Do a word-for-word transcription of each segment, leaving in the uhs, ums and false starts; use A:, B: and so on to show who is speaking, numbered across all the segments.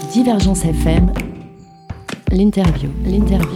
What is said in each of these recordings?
A: Divergence F M, l'interview, l'interview.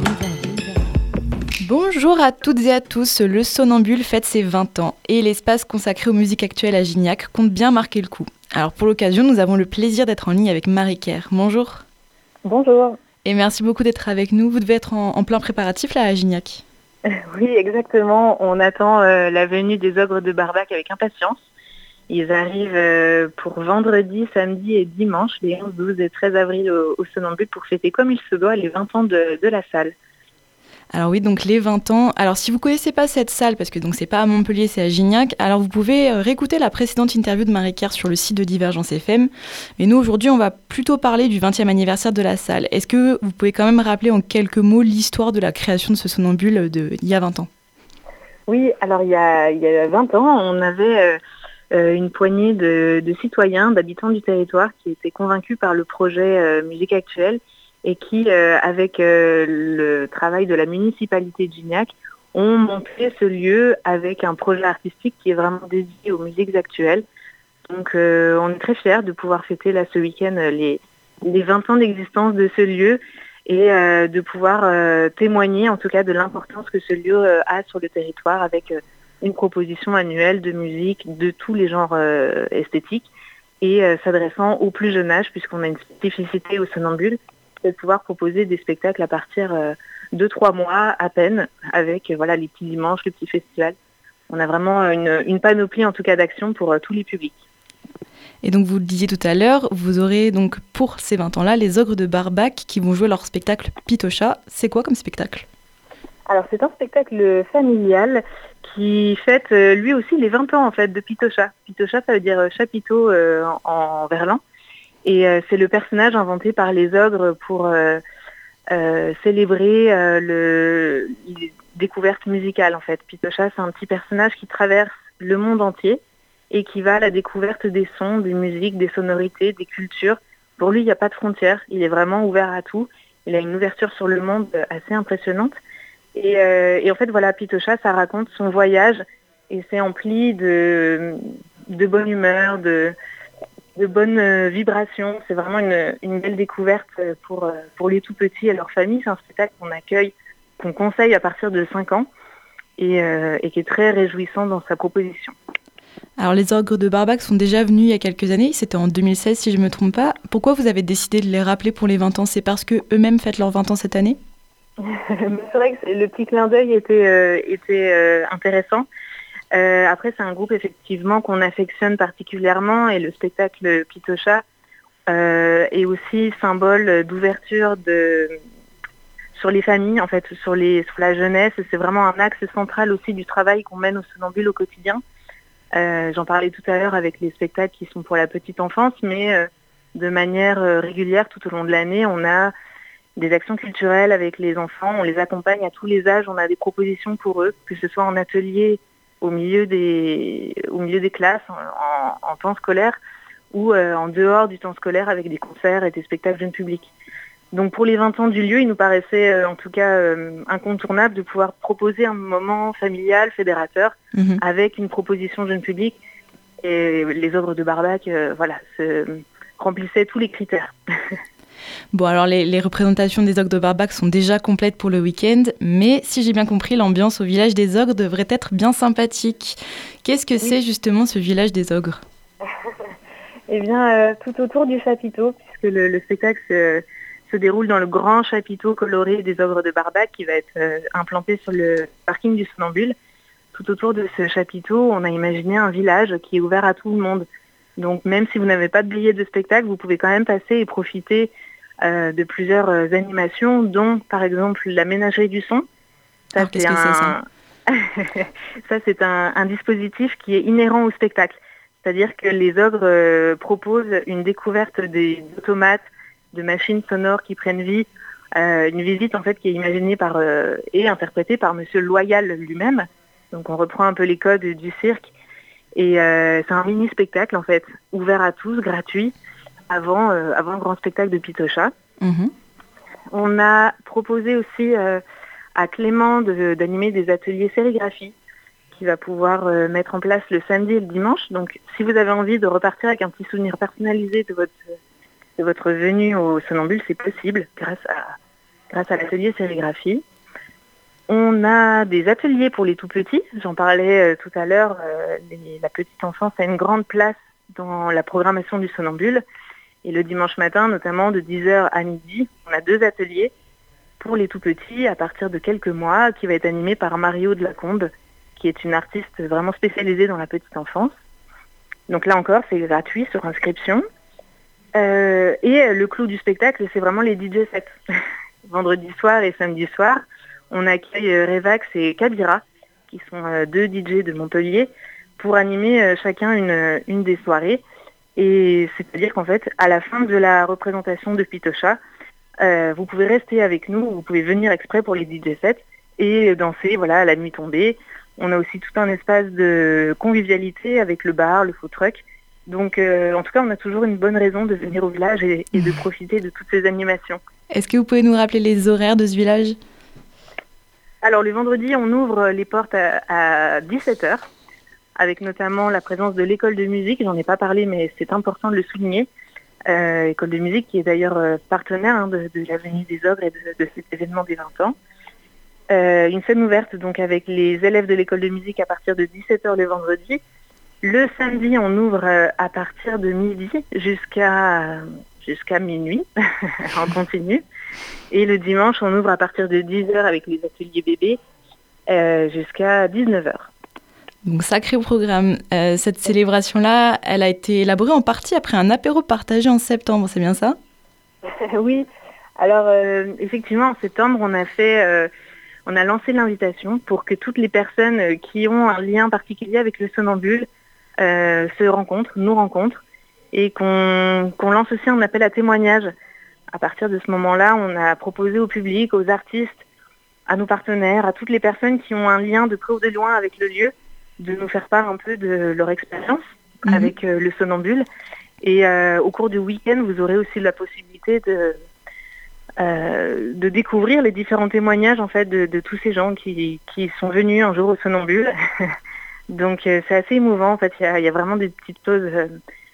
B: Bonjour à toutes et à tous, le Sonambule fête ses vingt ans et l'espace consacré aux musiques actuelles à Gignac compte bien marquer le coup. Alors pour l'occasion, nous avons le plaisir d'être en ligne avec Marie Kerr. Bonjour.
C: Bonjour.
B: Et merci beaucoup d'être avec nous. Vous devez être en, en plein préparatif là à Gignac.
C: Oui, exactement. On attend euh, la venue des Ogres de Barbac avec impatience. Ils arrivent euh, pour vendredi, samedi et dimanche, les onze, douze et treize avril au, au Sonambule pour fêter comme il se doit les vingt ans de, de la salle.
B: Alors oui, donc les vingt ans. Alors si vous ne connaissez pas cette salle, parce que donc c'est pas à Montpellier, c'est à Gignac, alors vous pouvez réécouter la précédente interview de Marie Kerr sur le site de Divergence F M. Mais nous, aujourd'hui, on va plutôt parler du vingtième anniversaire de la salle. Est-ce que vous pouvez quand même rappeler en quelques mots l'histoire de la création de ce Sonambule de, il y a vingt ans ?
C: Oui, alors il y a, il y a vingt ans, on avait euh, euh, une poignée de, de citoyens, d'habitants du territoire qui étaient convaincus par le projet euh, Musique Actuelle et qui, euh, avec euh, le travail de la municipalité de Gignac, ont monté ce lieu avec un projet artistique qui est vraiment dédié aux musiques actuelles. Donc euh, on est très fiers de pouvoir fêter là ce week-end les, les vingt ans d'existence de ce lieu et euh, de pouvoir euh, témoigner en tout cas de l'importance que ce lieu euh, a sur le territoire avec euh, une proposition annuelle de musique de tous les genres euh, esthétiques et euh, s'adressant au plus jeune âge puisqu'on a une spécificité au Sonambule, c'est de pouvoir proposer des spectacles à partir euh, de trois mois à peine avec euh, voilà, les petits dimanches, les petits festivals. On a vraiment une, une panoplie en tout cas d'actions pour euh, tous les publics.
B: Et donc vous le disiez tout à l'heure, vous aurez donc pour ces vingt ans-là les Ogres de Barbac qui vont jouer leur spectacle Pitocha. C'est quoi comme spectacle ?
C: Alors c'est un spectacle familial qui fête euh, lui aussi les vingt ans en fait de Pitocha. Pitocha ça veut dire euh, chapiteau euh, en, en verlan. Et euh, c'est le personnage inventé par les ogres pour euh, euh, célébrer euh, le, les découvertes musicales en fait. Pitocha c'est un petit personnage qui traverse le monde entier et qui va à la découverte des sons, des musiques, des sonorités, des cultures. Pour lui, il n'y a pas de frontières, il est vraiment ouvert à tout. Il a une ouverture sur le monde assez impressionnante. Et, euh, et en fait, voilà, Pitocha, ça raconte son voyage et c'est empli de, de bonne humeur, de, de bonnes vibrations. C'est vraiment une, une belle découverte pour, pour les tout-petits et leur famille. C'est un spectacle qu'on accueille, qu'on conseille à partir de cinq ans et, euh, et qui est très réjouissant dans sa proposition.
B: Alors les Ogres de Barbac sont déjà venus il y a quelques années, c'était en deux mille seize si je ne me trompe pas. Pourquoi vous avez décidé de les rappeler pour les vingt ans ? C'est parce qu'eux-mêmes fêtent leurs vingt ans cette année ?
C: C'est vrai que le petit clin d'œil était, euh, était euh, intéressant. Euh, après, c'est un groupe effectivement qu'on affectionne particulièrement et le spectacle Pitocha euh, est aussi symbole d'ouverture de, sur les familles, en fait, sur, les, sur la jeunesse. C'est vraiment un axe central aussi du travail qu'on mène au Sonambule au quotidien. Euh, j'en parlais tout à l'heure avec les spectacles qui sont pour la petite enfance, mais euh, de manière euh, régulière tout au long de l'année, on a des actions culturelles avec les enfants, on les accompagne à tous les âges, on a des propositions pour eux, que ce soit en atelier au milieu des, au milieu des classes, en, en temps scolaire, ou euh, en dehors du temps scolaire avec des concerts et des spectacles jeunes publics. Donc pour les vingt ans du lieu, il nous paraissait euh, en tout cas euh, incontournable de pouvoir proposer un moment familial, fédérateur, mmh. avec une proposition jeune public. Et les Ogres de Barbac, euh, voilà, se, remplissaient tous les critères.
B: Bon, alors les, les représentations des Ogres de Barbac sont déjà complètes pour le week-end, mais si j'ai bien compris, l'ambiance au village des Ogres devrait être bien sympathique. Qu'est-ce que oui. c'est justement ce village des Ogres ?
C: Eh bien, euh, tout autour du chapiteau, puisque le, le spectacle se, se déroule dans le grand chapiteau coloré des Ogres de Barbac qui va être euh, implanté sur le parking du Sonambule. Tout autour de ce chapiteau, on a imaginé un village qui est ouvert à tout le monde. Donc même si vous n'avez pas de billet de spectacle, vous pouvez quand même passer et profiter euh, de plusieurs euh, animations, dont par exemple la ménagerie du son.
B: Ça, Alors, qu'est-ce
C: un...
B: que c'est ça
C: Ça, c'est un, un dispositif qui est inhérent au spectacle. C'est-à-dire que les ogres euh, proposent une découverte des automates, de machines sonores qui prennent vie, euh, une visite en fait qui est imaginée par euh, et interprétée par Monsieur Loyal lui-même. Donc on reprend un peu les codes du cirque et euh, c'est un mini spectacle en fait ouvert à tous, gratuit avant euh, avant le grand spectacle de Pitocha. Mmh. On a proposé aussi euh, à Clément de, d'animer des ateliers sérigraphie qui va pouvoir euh, mettre en place le samedi et le dimanche. Donc si vous avez envie de repartir avec un petit souvenir personnalisé de votre de votre venue au Somnambule, c'est possible grâce à, grâce à l'atelier sérigraphie. On a des ateliers pour les tout-petits. J'en parlais euh, tout à l'heure. Euh, les, la petite enfance a une grande place dans la programmation du Somnambule. Et le dimanche matin, notamment de dix heures à midi, on a deux ateliers pour les tout-petits à partir de quelques mois, qui va être animé par Mario de Lacombe, qui est une artiste vraiment spécialisée dans la petite enfance. Donc là encore, c'est gratuit sur inscription. Euh, et le clou du spectacle, c'est vraiment les D J sets. Vendredi soir et samedi soir, on accueille Revax et Kabira, qui sont euh, deux D J de Montpellier, pour animer euh, chacun une, une des soirées. Et c'est-à-dire qu'en fait, à la fin de la représentation de Pitocha, euh, vous pouvez rester avec nous, vous pouvez venir exprès pour les D J sets et danser voilà, à la nuit tombée. On a aussi tout un espace de convivialité avec le bar, le food truck. Donc euh, en tout cas, on a toujours une bonne raison de venir au village et, et de profiter de toutes ces animations.
B: Est-ce que vous pouvez nous rappeler les horaires de ce village ?
C: Alors le vendredi, on ouvre les portes à, à dix-sept heures, avec notamment la présence de l'école de musique. J'en ai pas parlé, mais c'est important de le souligner. Euh, école de musique qui est d'ailleurs euh, partenaire hein, de, de l'Avenue des Ogres et de, de cet événement des vingt ans. Euh, une scène ouverte donc avec les élèves de l'école de musique à partir de dix-sept heures le vendredi. Le samedi, on ouvre euh, à partir de midi jusqu'à, jusqu'à minuit, en continu. Et le dimanche, on ouvre à partir de dix heures avec les ateliers bébés euh, jusqu'à dix-neuf heures.
B: Donc sacré programme. Euh, cette célébration-là, elle a été élaborée en partie après un apéro partagé en septembre, c'est bien ça ?
C: Oui. Alors euh, effectivement, en septembre, on a fait, euh, on a lancé l'invitation pour que toutes les personnes qui ont un lien particulier avec le Somnambule euh, se rencontrent, nous rencontrent, et qu'on, qu'on lance aussi un appel à témoignages. À partir de ce moment-là, on a proposé au public, aux artistes, à nos partenaires, à toutes les personnes qui ont un lien de près ou de loin avec le lieu, de nous faire part un peu de leur expérience mmh. avec euh, le Somnambule. Et euh, au cours du week-end, vous aurez aussi la possibilité de, euh, de découvrir les différents témoignages en fait, de, de tous ces gens qui, qui sont venus un jour au Somnambule. Donc euh, c'est assez émouvant. En fait, il y a, y a vraiment des petites pauses... Euh,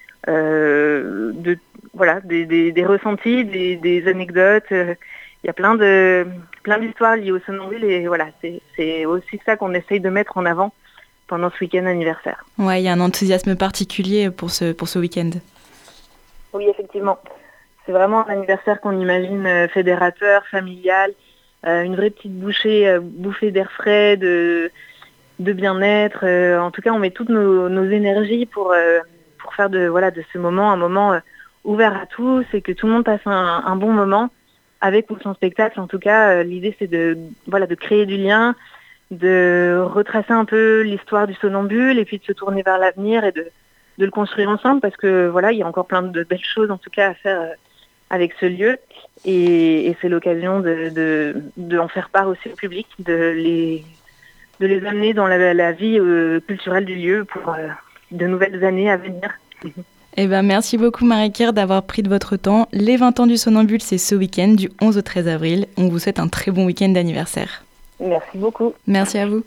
C: Euh, de voilà des, des, des ressentis, des, des anecdotes. Il euh, y a plein de plein d'histoires liées au Somnambule et voilà c'est c'est aussi ça qu'on essaye de mettre en avant pendant ce week-end anniversaire.
B: Ouais, il y a un enthousiasme particulier pour ce pour ce week-end.
C: Oui, effectivement, c'est vraiment un anniversaire qu'on imagine euh, fédérateur, familial, euh, une vraie petite bouchée, euh, bouffée d'air frais, de de bien-être. Euh, en tout cas, on met toutes nos, nos énergies pour euh, pour faire de, voilà, de ce moment un moment euh, ouvert à tous et que tout le monde passe un, un bon moment avec ou sans spectacle. En tout cas, euh, l'idée c'est de, voilà, de créer du lien, de retracer un peu l'histoire du Somnambule et puis de se tourner vers l'avenir et de, de le construire ensemble parce que voilà, il y a encore plein de belles choses en tout cas à faire euh, avec ce lieu et, et c'est l'occasion de, de, de en faire part aussi au public, de les, de les amener dans la, la vie euh, culturelle du lieu pour euh, de nouvelles années à venir.
B: Eh ben, merci beaucoup Marie-Kire d'avoir pris de votre temps. Les vingt ans du Somnambule, c'est ce week-end du onze au treize avril. On vous souhaite un très bon week-end d'anniversaire.
C: Merci beaucoup.
B: Merci à vous.